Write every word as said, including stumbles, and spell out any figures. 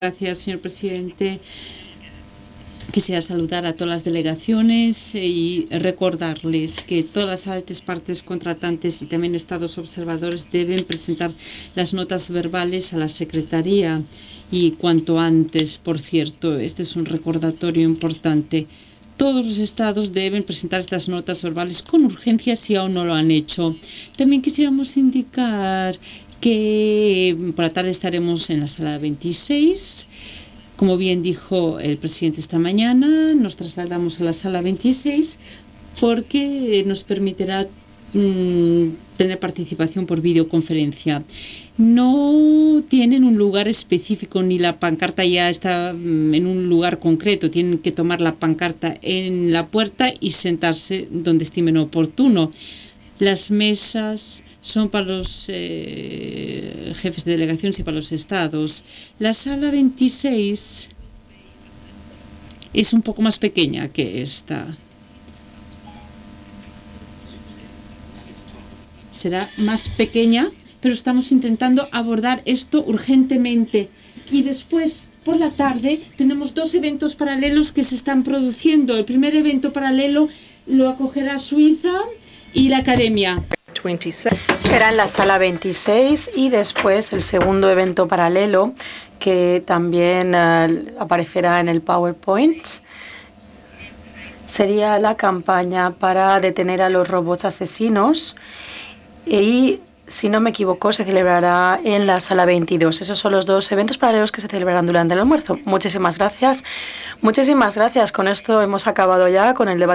Gracias, señor presidente. Quisiera saludar a todas las delegaciones y recordarles que todas las altas partes contratantes y también estados observadores deben presentar las notas verbales a la Secretaría y cuanto antes, por cierto. Este es un recordatorio importante. Todos los estados deben presentar estas notas verbales con urgencia si aún no lo han hecho. También quisiéramos indicar que por la tarde estaremos en la sala veintiséis. Como bien dijo el presidente esta mañana, nos trasladamos a la sala veintiséis porque nos permitirá mmm, tener participación por videoconferencia. No tienen un lugar específico ni la pancarta ya está mmm, en un lugar concreto. Tienen que tomar la pancarta en la puerta y sentarse donde estimen oportuno. Las mesas son para los eh, jefes de delegaciones y para los estados. La sala veintiséis es un poco más pequeña que esta. Será más pequeña, pero estamos intentando abordar esto urgentemente. Y después, por la tarde, tenemos dos eventos paralelos que se están produciendo. El primer evento paralelo lo acogerá Suiza y la Academia. Será en la sala veintiséis y después el segundo evento paralelo que también uh, aparecerá en el PowerPoint. Sería la campaña para detener a los robots asesinos y, si no me equivoco, se celebrará en la sala veintidós. Esos son los dos eventos paralelos que se celebrarán durante el almuerzo. Muchísimas gracias. Muchísimas gracias. Con esto hemos acabado ya con el debate.